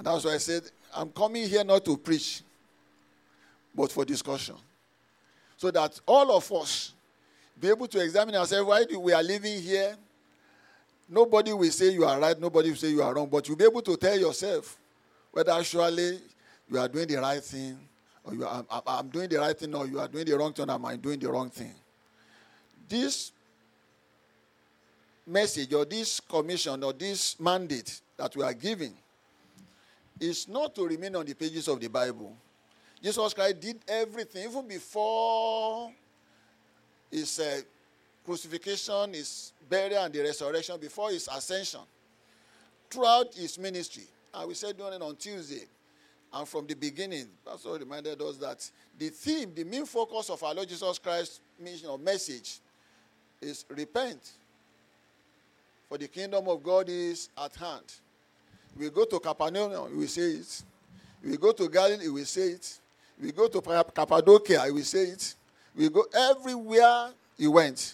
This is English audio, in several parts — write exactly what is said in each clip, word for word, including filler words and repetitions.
That's why I said, I'm coming here not to preach, but for discussion. So that all of us be able to examine ourselves. Why do we are living here? Nobody will say you are right, nobody will say you are wrong, but you'll be able to tell yourself whether actually you are doing the right thing, or you are, I'm, I'm doing the right thing, or you are doing the wrong thing, or am I doing the wrong thing? This message, or this commission, or this mandate that we are giving is not to remain on the pages of the Bible. Jesus Christ did everything, even before his uh, crucifixion, his burial, and the resurrection, before his ascension. Throughout his ministry, and we said doing it on Tuesday, and from the beginning, Pastor reminded us that the theme, the main focus of our Lord Jesus Christ's mission or message is repent, for the kingdom of God is at hand. We go to Capernaum, we will say it. We go to Galilee, we will say it. We go to Cappadocia, I will say it. We go everywhere he went.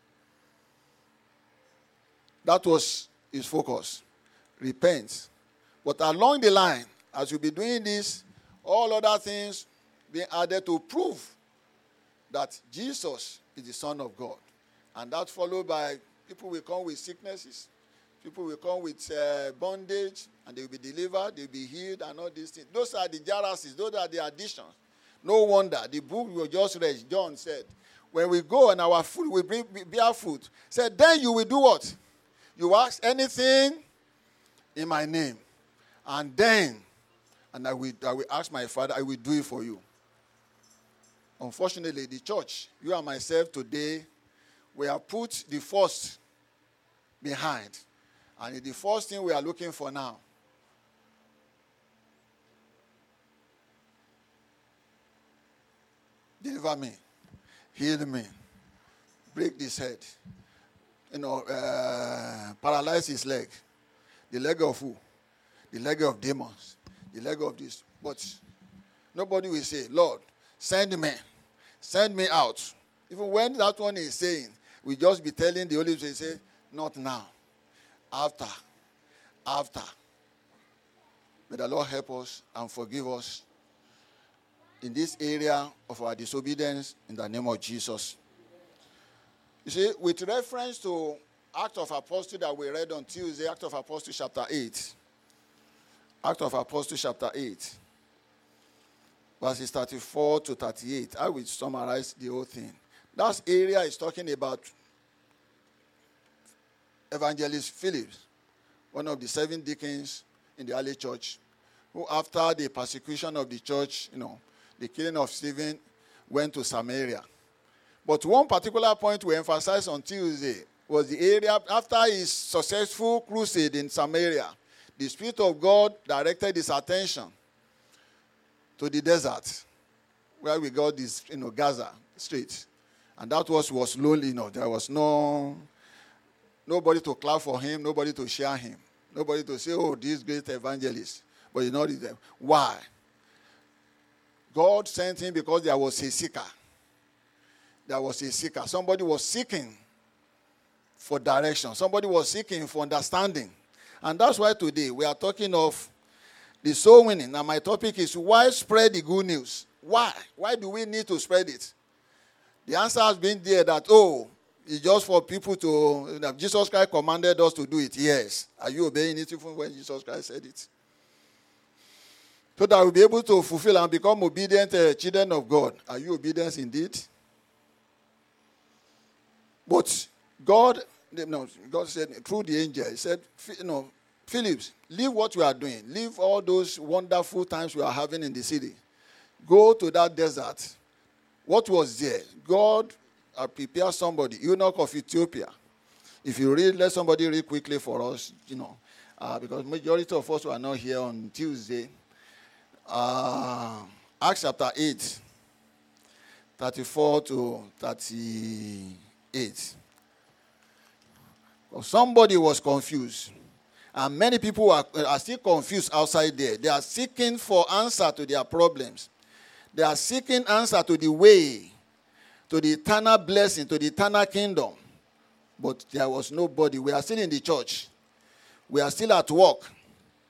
That was his focus. Repent. But along the line, as you'll be doing this, all other things being added to prove that Jesus is the Son of God. And that followed by people will come with sicknesses. People will come with uh, bondage, and they will be delivered, they will be healed, and all these things. Those are the jarasis, those are the additions. No wonder, the book we just read, John said, when we go and our food, we bring bear food. Said, then you will do what? You ask anything in my name. And then, and I will, I will ask my Father, I will do it for you. Unfortunately, the church, you and myself today, we have put the first behind. And it's the first thing we are looking for now. Deliver me. Heal me. Break this head. You know, uh, paralyze his leg. The leg of who? The leg of demons. The leg of this. But nobody will say, Lord, send me. Send me out. Even when that one is saying, we just be telling the Holy Spirit, say, not now. After. After. May the Lord help us and forgive us in this area of our disobedience in the name of Jesus. You see, with reference to Act of Apostles that we read on Tuesday, Act of Apostles chapter eight. Act of Apostles chapter eight. Verses thirty-four to thirty-eight. I will summarize the whole thing. That area is talking about Evangelist Philip, one of the seven deacons in the early church, who after the persecution of the church, you know, the killing of Stephen, went to Samaria. But one particular point we emphasized on Tuesday was the area after his successful crusade in Samaria, the Spirit of God directed his attention to the desert, where we got this, you know, Gaza Strait. And that was, was lonely, you know, there was no... Nobody to clap for him, nobody to share him. Nobody to say, oh, this great evangelist. But you know, why? God sent him because there was a seeker. There was a seeker. Somebody was seeking for direction. Somebody was seeking for understanding. And that's why today we are talking of the soul winning. Now my topic is, why spread the good news? Why? Why do we need to spread it? The answer has been there that, oh, it's just for people to, you know, Jesus Christ commanded us to do it. Yes. Are you obeying it even when Jesus Christ said it? So that we'll be able to fulfill and become obedient uh, children of God. Are you obedient indeed? But God, no, God said through the angel, he said, you know, Philip, leave what you are doing. Leave all those wonderful times we are having in the city. Go to that desert. What was there? God uh, prepared somebody, eunuch of Ethiopia. If you read, let somebody read quickly for us, you know, uh, because majority of us were not here on Tuesday. Uh, Acts chapter eight, thirty-four to thirty-eight. Well, somebody was confused. And many people are, are still confused outside there. They are seeking for answer to their problems. They are seeking answer to the way, to the eternal blessing, to the eternal kingdom. But there was nobody. We are still in the church. We are still at work.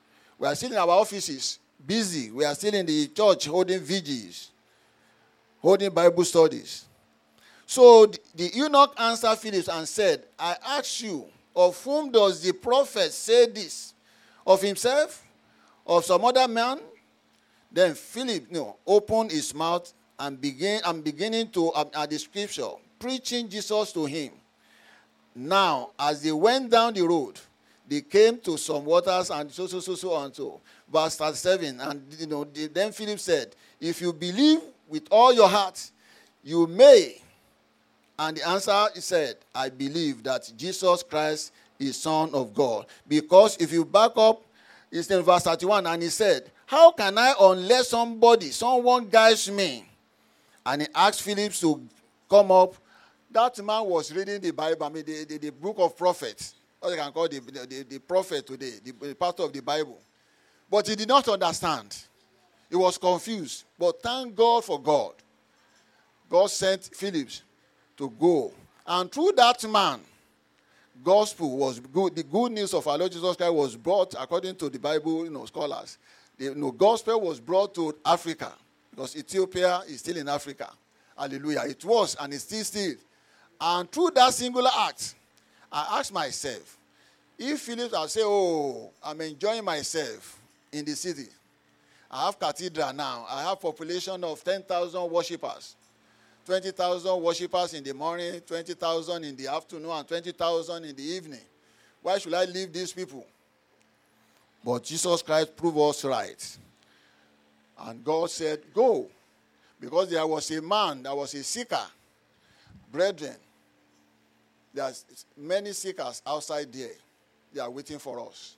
We are still in our offices, busy. We are still in the church holding vigils, holding Bible studies. So the, the eunuch answered Philip and said, I ask you, of whom does the prophet say this? Of himself? Of some other man? Then Philip you know, opened his mouth and began and beginning to um, at the scripture, preaching Jesus to him. Now, as they went down the road, they came to some waters and so, so, so, so, and so. Verse thirty-seven, and you know, then Philip said, if you believe with all your heart, you may. And the answer he said, I believe that Jesus Christ is Son of God. Because if you back up, it's in verse thirty-one, and he said, how can I unless somebody, someone guides me? And he asked Philip to come up. That man was reading the Bible, I mean, the, the, the book of prophets. What they can call the, the, the prophet today, the, the part of the Bible. But he did not understand. He was confused. But thank God for God. God sent Philip to go. And through that man, gospel was good. The good news of our Lord Jesus Christ was brought, according to the Bible you know, scholars. The you know, gospel was brought to Africa. Because Ethiopia is still in Africa. Hallelujah. It was, and it's still still. And through that singular act, I asked myself, if Philip had said, oh, I'm enjoying myself in the city. I have cathedral now. I have population of ten thousand worshippers. twenty thousand worshippers in the morning, twenty thousand in the afternoon, and twenty thousand in the evening. Why should I leave these people? But Jesus Christ proved us right. And God said, go. Because there was a man, there was a seeker. Brethren, there's many seekers outside there. They are waiting for us.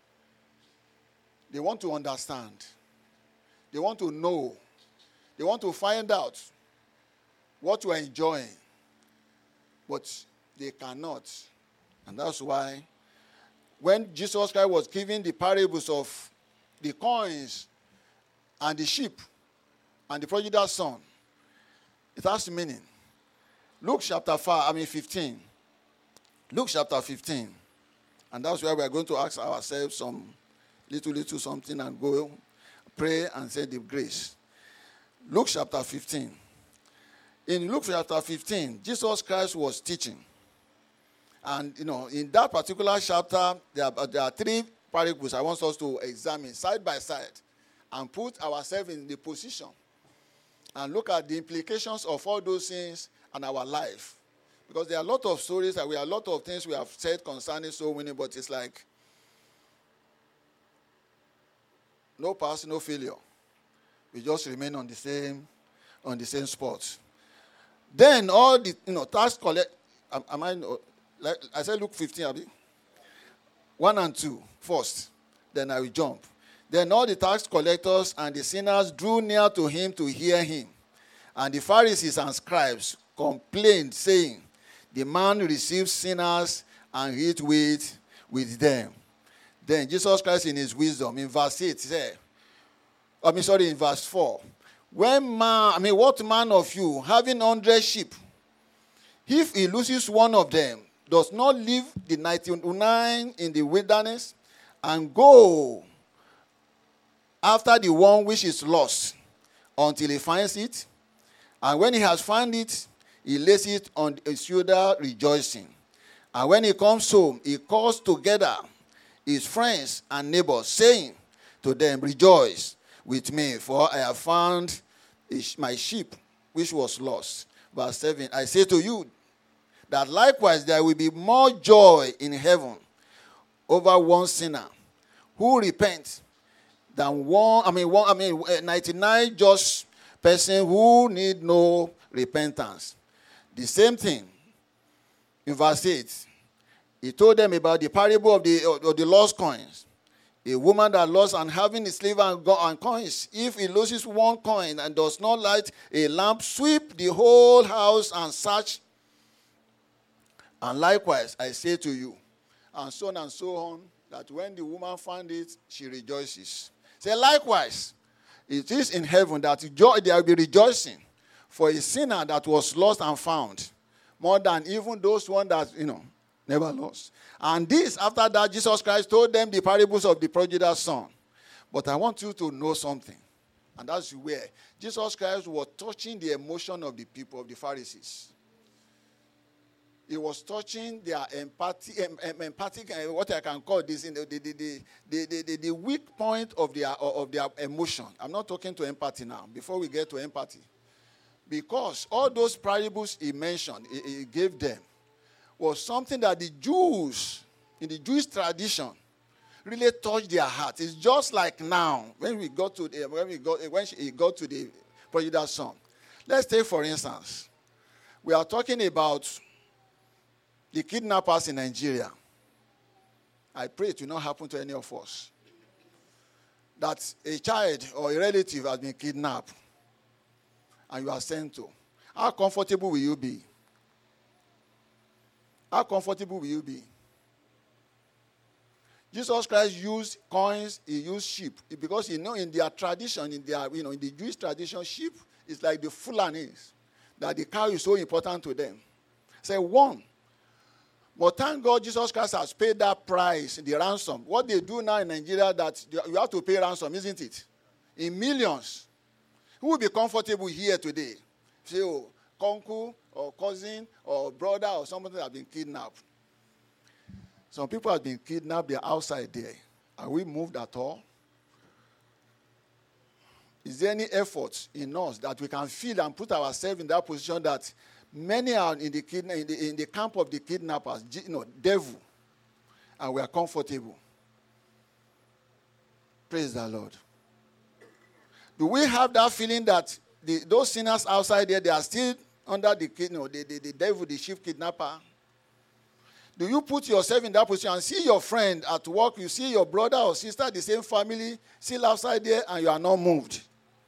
They want to understand. They want to know. They want to find out what you are enjoying. But they cannot. And that's why when Jesus Christ was giving the parables of the coins and the sheep and the prodigal son, it has meaning. Luke chapter five, I mean fifteen. Luke chapter fifteen. And that's where we are going to ask ourselves some little, little something and go pray and say the grace. Luke chapter fifteen. In Luke chapter fifteen, Jesus Christ was teaching. And, you know, in that particular chapter, there are, there are three parables I want us to examine side by side and put ourselves in the position and look at the implications of all those things in our life. Because there are a lot of stories, that we have a lot of things we have said concerning soul winning, but it's like no pass, no failure. We just remain on the same, on the same spot. Then all the you know tax collect. Am, am I? Like I said, Luke fifteen, Abi. One and two first. Then I will jump. Then all the tax collectors and the sinners drew near to him to hear him, and the Pharisees and scribes complained, saying, "The man receives sinners and eats with with them." Then Jesus Christ, in his wisdom, in verse eight, said, I mean, sorry, in verse four. When man, I mean, what man of you, having hundred sheep, if he loses one of them, does not leave the ninety-nine in the wilderness and go after the one which is lost until he finds it? And when he has found it, he lays it on his shoulder rejoicing. And when he comes home, he calls together his friends and neighbors, saying to them, "Rejoice with me, for I have found my sheep which was lost." Verse seven, I say to you that likewise there will be more joy in heaven over one sinner who repents than one, I mean, one, I mean, ninety-nine just person who need no repentance. The same thing in verse eight. He told them about the parable of the, of the lost coins. A woman that lost and having a silver and, and coins, if he loses one coin and does not light a lamp, sweep the whole house and search. And likewise, I say to you, and so on and so on, that when the woman found it, she rejoices. Say, likewise, it is in heaven that joy, there will be rejoicing for a sinner that was lost and found, more than even those one that, you know, never lost. And this, after that, Jesus Christ told them the parables of the prodigal son. But I want you to know something. And that's where Jesus Christ was touching the emotion of the people, of the Pharisees. He was touching their empathy, em, em, empathic, uh, what I can call this, in the, the, the, the, the, the, the weak point of their, of their emotion. I'm not talking to empathy now, before we get to empathy. Because all those parables he mentioned, he, he gave them, was something that the Jews, in the Jewish tradition, really touched their heart. It's just like now, when we got to the, when we got, when he got to the prodigal son. Let's take, for instance, we are talking about the kidnappers in Nigeria. I pray it will not happen to any of us. That a child or a relative has been kidnapped and you are sent to. How comfortable will you be? How comfortable will you be? Jesus Christ used coins, he used sheep. Because you know in their tradition, in their, you know, in the Jewish tradition, sheep is like the Fulanis. That the cow is so important to them. Say one. But thank God Jesus Christ has paid that price, the ransom. What they do now in Nigeria, that you have to pay ransom, isn't it? In millions. Who will be comfortable here today? Say, oh, uncle or cousin or brother or somebody that has been kidnapped. Some people have been kidnapped, they're outside there. Are we moved at all? Is there any effort in us that we can feel and put ourselves in that position that many are in the, kidna- in the, in the camp of the kidnappers, you know, devil, and we are comfortable? Praise the Lord. Do we have that feeling that the, those sinners outside there, they are still under the, you know, the, the, the devil, the chief kidnapper? Do you put yourself in that position and see your friend at work, you see your brother or sister, the same family, still outside there, and you are not moved?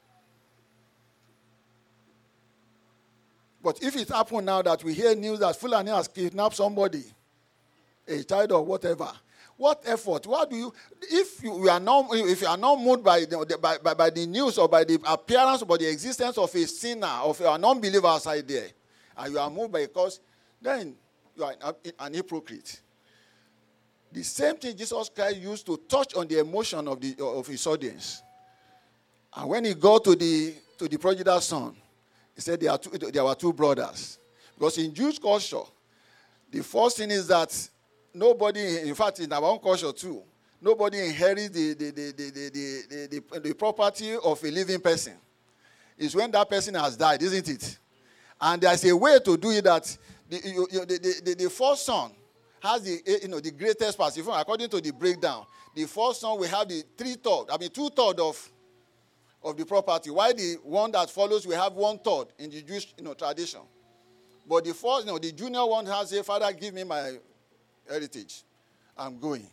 But if it happened now that we hear news that Fulani has kidnapped somebody, a child or whatever, what effort? What do you? If you, you are not, if you are not moved by the, by, by, by the news or by the appearance or the existence of a sinner, of a non-believer outside there, and you are moved by a cause, then you are an, an hypocrite. The same thing Jesus Christ used to touch on the emotion of the of his audience. And when he got to the to the prodigal son, he said there, are two, there were two brothers. Because in Jewish culture, the first thing is that nobody, in fact, in our own culture too, nobody inherits the, the, the, the, the, the, the, the property of a living person. It's when that person has died, isn't it? And there's a way to do it that the, you, you, the, the, the, the first son has the, you know, the greatest part. According to the breakdown, the first son will have the three-thirds, I mean two-thirds of of the property, while the one that follows will have one-third in the Jewish, you know, tradition. But the first, you know, the junior one has said, Father, give me my heritage. I'm going.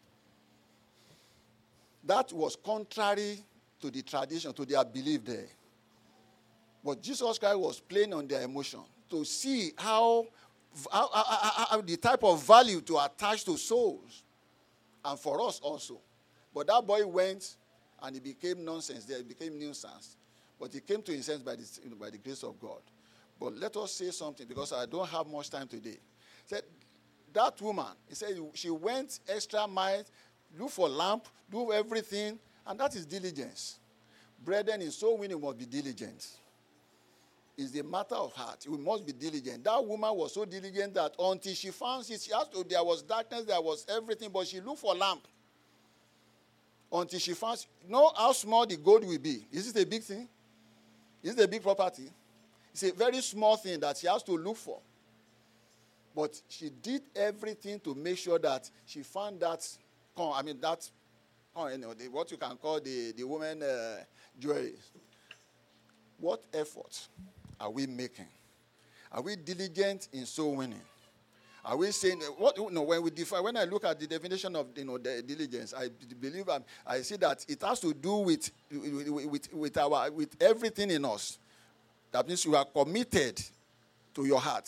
That was contrary to the tradition, to their belief there. But Jesus Christ was playing on their emotion to see how, how, how, how the type of value to attach to souls. And for us also. But that boy went and he became nonsense there. He became nuisance. But he came to his sense by the, you know, by the grace of God. But let us say something, because I don't have much time today. He said, that woman, he said, she went extra mile, look for lamp, do everything, and that is diligence. Brethren, in soul winning, we must be diligent. It's a matter of heart. We must be diligent. That woman was so diligent that until she found it, she asked, oh, there was darkness, there was everything, but she looked for lamp. Until she found, you know how small the gold will be. Is it a big thing? Is it a big property? It's a very small thing that she has to look for. But she did everything to make sure that she found that, I mean, that, you know, the, what you can call the, the woman uh, jewelry. What effort are we making? Are we diligent in soul winning? Are we saying, what, you know, when we define, when I look at the definition of, you know, the diligence, I believe, I, I see that it has to do with, with, with, our, with everything in us. That means you are committed to your heart.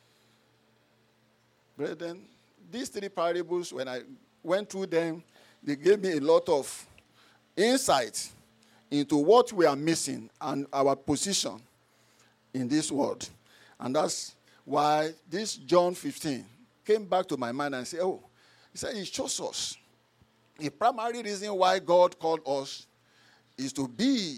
Brethren, these three parables, when I went through them, they gave me a lot of insight into what we are missing and our position in this world. And that's why this John fifteen came back to my mind and said, oh, he said, he shows us the primary reason why God called us is to be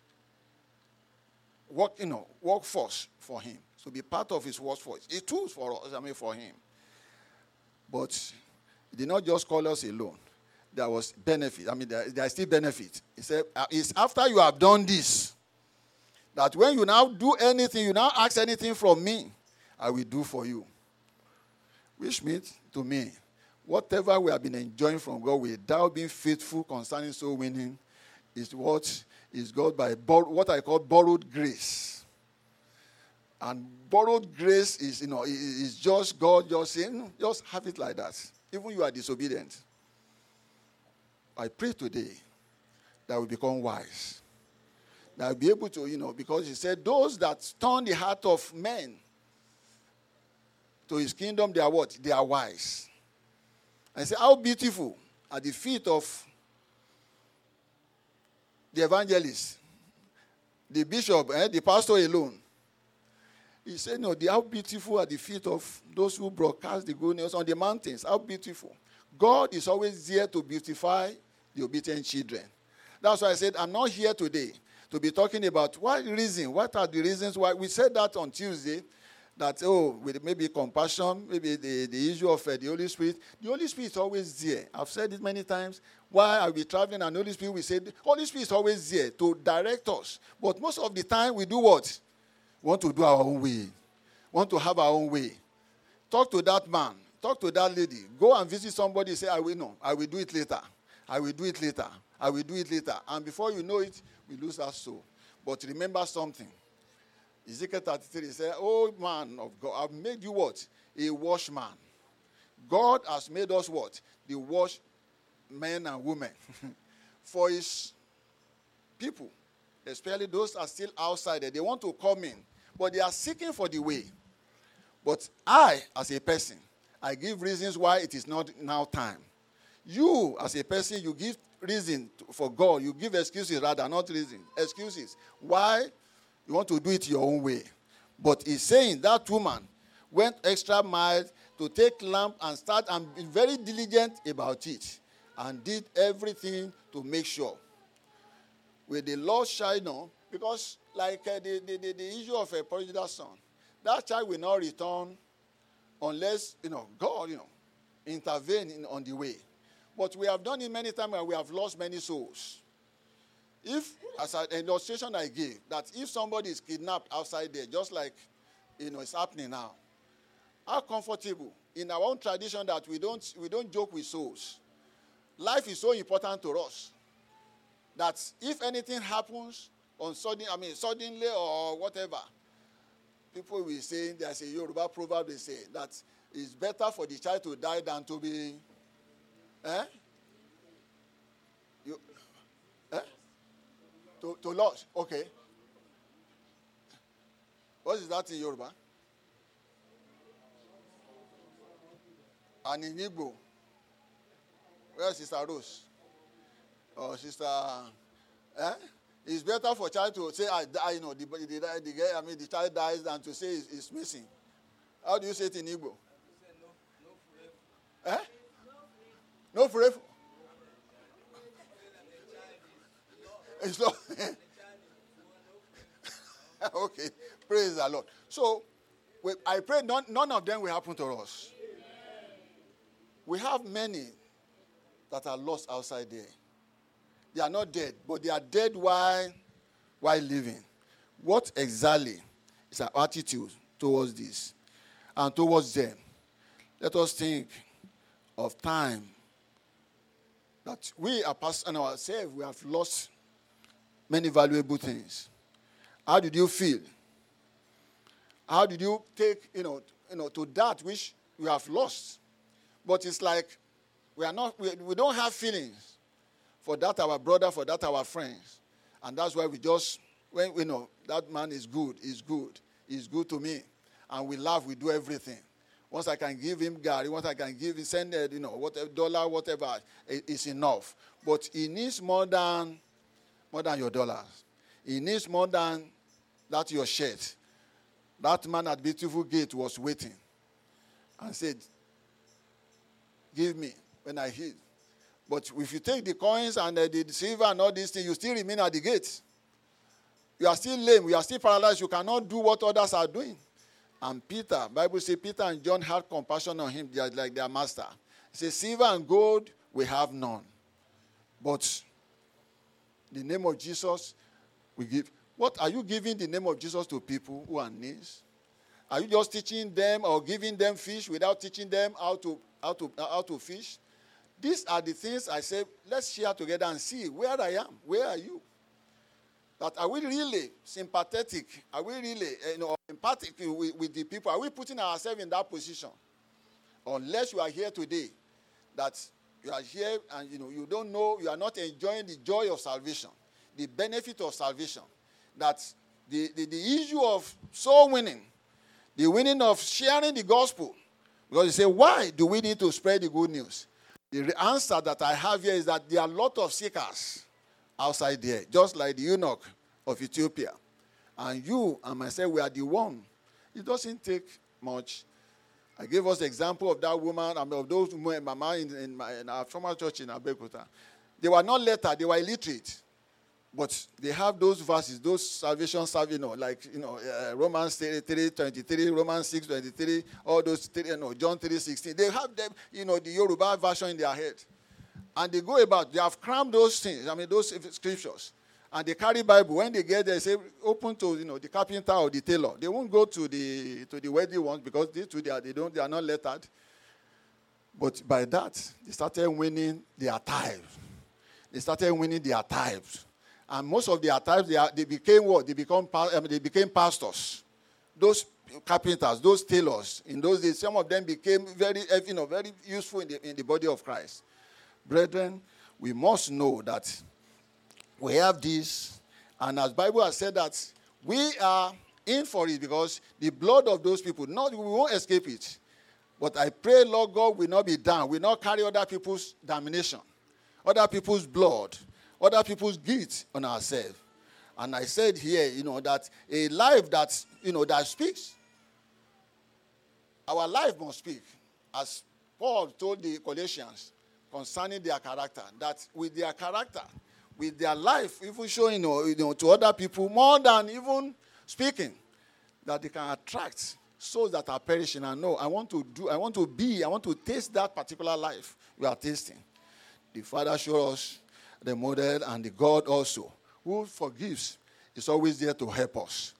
work, you know, workforce for him. To be part of his workforce. It's tools for us, I mean for him. But he did not just call us alone. There was benefit. I mean, there, there is still benefit. He said, it's after you have done this, that when you now do anything, you now ask anything from me, I will do for you. Which means, to me, whatever we have been enjoying from God without being faithful concerning soul winning is what is God by bor- what I call borrowed grace. And borrowed grace is, you know, is just God just saying, just have it like that. Even you are disobedient. I pray today that we become wise. That we'll be able to, you know, because he said, those that turn the heart of men to his kingdom, they are what? They are wise. I say, how beautiful are the feet of the evangelist, the bishop, eh, the pastor alone. He said, no, the, how beautiful are the feet of those who broadcast the good news on the mountains. How beautiful. God is always there to beautify the obedient children. That's why I said, I'm not here today to be talking about what reason, what are the reasons why. We said that on Tuesday, that, oh, with maybe compassion, maybe the, the issue of uh, the Holy Spirit. The Holy Spirit is always there. I've said it many times. While I'll be traveling and the Holy Spirit, we say, the Holy Spirit is always there to direct us. But most of the time, we do what? We want to do our own way. Want to have our own way. Talk to that man. Talk to that lady. Go and visit somebody. Say, I will know. I will do it later. I will do it later. I will do it later. And before you know it, we lose our soul. But remember something. Ezekiel thirty-three said, oh man of God, I've made you what? A watchman. God has made us what? The watch men and women for his people. Especially those that are still outside there. They want to come in. But they are seeking for the way. But I, as a person, I give reasons why it is not now time. You, as a person, you give reason to, for God. You give excuses rather, not reason. Excuses. Why? You want to do it your own way. But he's saying that woman went extra mile to take lamp and start and be very diligent about it. And did everything to make sure. With the Lord Shinar, because like uh, the, the, the, the issue of a prodigal son, that child will not return unless, you know, God, you know, intervene in, on the way. But we have done it many times and we have lost many souls. If, as an illustration I gave, that if somebody is kidnapped outside there, just like, you know, it's happening now, how comfortable in our own tradition that we don't we don't joke with souls. Life is so important to us that if anything happens on sudden, I mean suddenly or whatever, people will say, there's a Yoruba proverb they say that it's better for the child to die than to be, eh? You, eh? To, to lose. Okay. What is that in Yoruba? And in Igbo, where is Sister Rose? Or Sister, eh? It's better for a child to say, I die, you know, the, the, the, the, I mean, the child dies than to say it's, it's missing. How do you say it in Igbo? No, no eh? No forever. It's not. Okay, praise the Lord. So, we, I pray none, none of them will happen to us. We have many that are lost outside there. They are not dead, but they are dead while, while living. What exactly is our attitude towards this and towards them? Let us think of time that we are passing ourselves, we have lost many valuable things. How did you feel? How did you take, you know, you know, to that which you have lost? But it's like we are not, we, we don't have feelings for that our brother, for that our friends. And that's why we just, when we know that man is good, he's good, he's good to me. And we laugh, we do everything. Once I can give him Gary, once I can give him, send it, you know, whatever, dollar, whatever, it, it's enough. But he needs more than, more than your dollars. He needs more than that your shirt. That man at Beautiful Gate was waiting and said, give me when I hit. But if you take the coins and uh, the silver and all these things, you still remain at the gate. You are still lame. You are still paralyzed. You cannot do what others are doing. And Peter, Bible says Peter and John had compassion on him just like their master. He says, silver and gold we have none. But the name of Jesus we give. What are you giving the name of Jesus to people who are needs? Are you just teaching them or giving them fish without teaching them how to how to how to fish? These are the things I say, let's share together and see where I am. Where are you? That are we really sympathetic? Are we really you know, empathic with, with the people? Are we putting ourselves in that position? Unless you are here today, that you are here and you know you don't know, you are not enjoying the joy of salvation, the benefit of salvation. That the, the, the issue of soul winning, the winning of sharing the gospel. Because you say, why do we need to spread the good news? The answer that I have here is that there are a lot of seekers outside there, just like the eunuch of Ethiopia. And you and myself, we are the one. It doesn't take much. I gave us the example of that woman, I mean, of those women, Mama in, in, my, in our former church in Abeokuta. They were not literate, they were illiterate. But they have those verses, those salvation, you know, like, you know, uh, Romans three twenty-three, Romans six twenty-three, all those, you know, John three sixteen. They have them, you know, the Yoruba version in their head. And they go about, they have crammed those things, I mean, those scriptures. And they carry Bible. When they get there, they say, open to, you know, the carpenter or the tailor. They won't go to the to the wealthy ones because these two, they are, they don't, they are not lettered. But by that, they started winning their tithe. They started winning their tithes. And most of their tithes, they, are, they became what? They, become, I mean, they became pastors. Those carpenters, those tailors, in those days, some of them became very, you know, very useful in the, in the body of Christ. Brethren, we must know that we have this, and as Bible has said that we are in for it because the blood of those people, not, we won't escape it. But I pray, Lord God, will not be done. Will not carry other people's damnation, other people's blood, other people's guilt on ourselves. And I said here, you know, that a life that, you know, that speaks, our life must speak. As Paul told the Colossians concerning their character, that with their character, with their life, even showing, you know, you know, to other people, more than even speaking, that they can attract souls that are perishing and know, I want to do, I want to be, I want to taste that particular life we are tasting. The Father showed us the model, and the God also, who forgives, is always there to help us.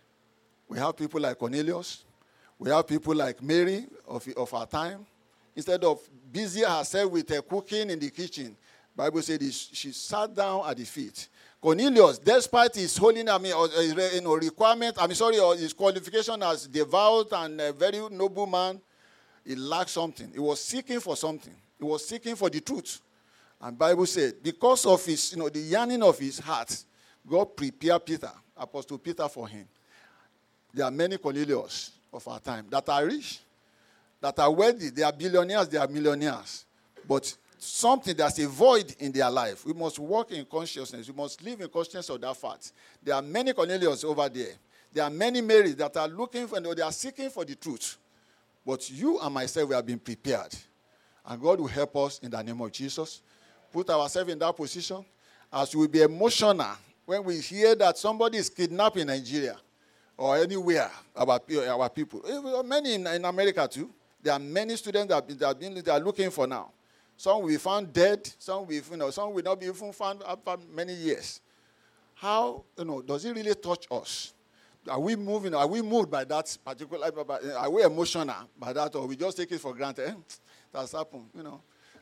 We have people like Cornelius. We have people like Mary of, of our time. Instead of busy herself with her cooking in the kitchen, the Bible said she sat down at the feet. Cornelius, despite his holiness, I mean, or, you know, requirement, I mean, sorry, or his qualification as devout and a very noble man, he lacked something. He was seeking for something. He was seeking for the truth. And Bible said, because of his, you know, the yearning of his heart, God prepared Peter, Apostle Peter, for him. There are many Cornelius of our time that are rich, that are wealthy. They are billionaires, they are millionaires. But something that's a void in their life. We must walk in consciousness. We must live in consciousness of that fact. There are many Cornelius over there. There are many Marys that are looking for, they are seeking for the truth. But you and myself, we have been prepared. And God will help us in the name of Jesus. Put ourselves in that position, as we will be emotional when we hear that somebody is kidnapped in Nigeria or anywhere, our, our people. Many in, in America too. There are many students that, that, have been, that are looking for now. Some will be found dead. Some will, you know, some will not be even found after many years. How, you know, does it really touch us? Are we moving? Are we moved by that particular? Are we emotional by that, or we just take it for granted? Eh? That's happened, you know.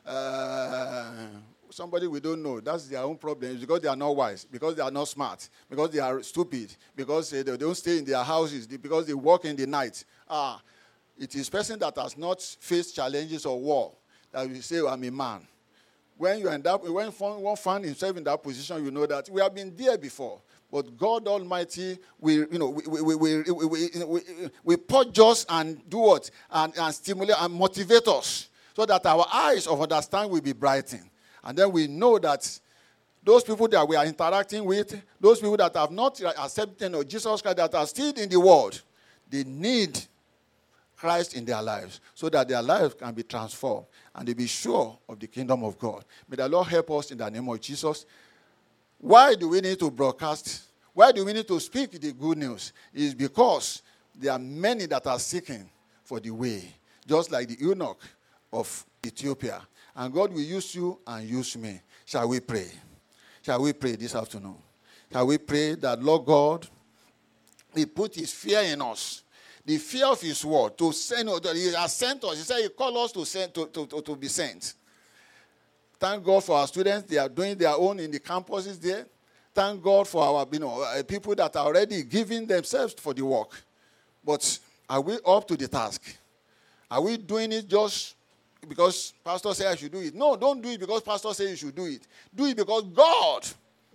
Uh, somebody we don't know, that's their own problem. It's because they are not wise, because they are not smart, because they are stupid, because they don't stay in their houses, because they work in the night. Ah, it is person that has not faced challenges or war that will say, I'm a man. When you end up, when one find himself in that position, you know that we have been there before. But God Almighty will, you know, we we we we, we, we, we purge us and do what? And, and stimulate and motivate us, so that our eyes of understanding will be brightened. And then we know that those people that we are interacting with, those people that have not accepted, you know, Jesus Christ, that are still in the world, they need Christ in their lives so that their lives can be transformed and they be sure of the kingdom of God. May the Lord help us in the name of Jesus. Why do we need to broadcast? Why do we need to speak the good news? It is because there are many that are seeking for the way, just like the eunuch of Ethiopia. And God will use you and use me. Shall we pray? Shall we pray this afternoon? Shall we pray that, Lord God, He put His fear in us, the fear of His word, to send. He has sent us. He said He called us to send to, to, to, to be sent. Thank God for our students. They are doing their own in the campuses there. Thank God for our you know, people that are already giving themselves for the work. But are we up to the task? Are we doing it just because pastor said I should do it? No, don't do it because pastor said you should do it. Do it because God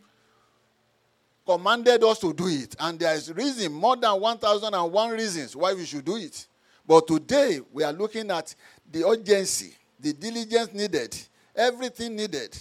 commanded us to do it. And there is reason, more than one thousand one reasons why we should do it. But today, we are looking at the urgency, the diligence needed, everything needed.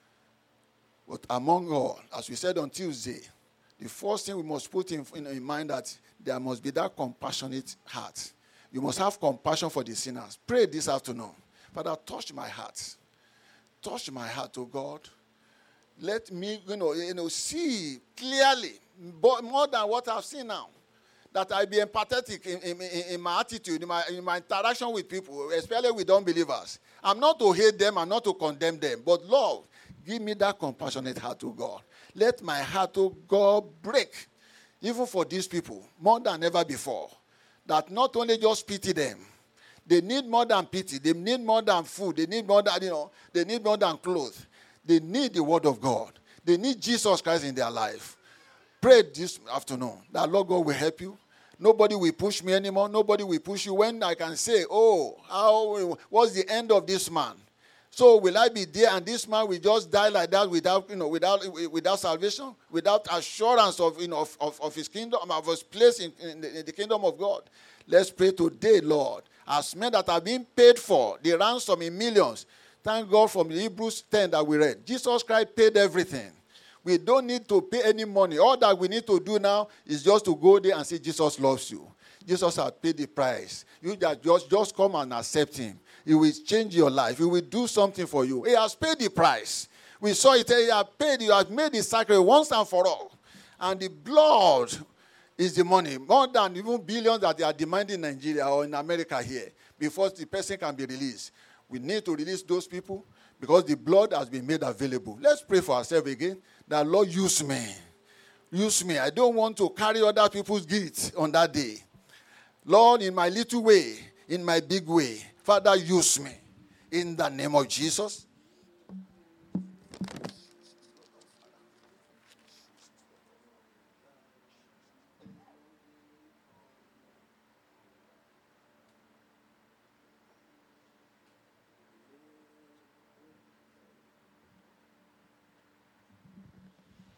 But among all, as we said on Tuesday, the first thing we must put in, in, in mind that there must be that compassionate heart. You must have compassion for the sinners. Pray this afternoon. Father, touch my heart. Touch my heart, oh God. Let me, you know, you know, see clearly, but more than what I've seen now. That I be empathetic in, in, in, in my attitude, in my, in my interaction with people, especially with unbelievers. I'm not to hate them, I'm not to condemn them. But Lord, give me that compassionate heart, oh God. Let my heart, oh God, break, even for these people, more than ever before. That not only just pity them, they need more than pity. They need more than food. They need more than, you know, they need more than clothes. They need the word of God. They need Jesus Christ in their life. Pray this afternoon that Lord God will help you. Nobody will push me anymore. Nobody will push you. When I can say, oh, how, what's the end of this man? So will I be there and this man will just die like that without, you know, without, without salvation, without assurance of, you know, of, of, of his kingdom, of his place in, in, the, in the kingdom of God? Let's pray today, Lord. As men that are being paid for, the ransom in millions. Thank God from the Hebrews ten that we read. Jesus Christ paid everything. We don't need to pay any money. All that we need to do now is just to go there and say, Jesus loves you. Jesus has paid the price. You just, just come and accept him. He will change your life. He will do something for you. He has paid the price. We saw it. He has paid. He has made the sacrifice once and for all. And the blood is the money. More than even billions that they are demanding in Nigeria or in America here before the person can be released. We need to release those people because the blood has been made available. Let's pray for ourselves again. That Lord, use me. Use me. I don't want to carry other people's guilt on that day. Lord, in my little way, in my big way, Father, use me. In the name of Jesus.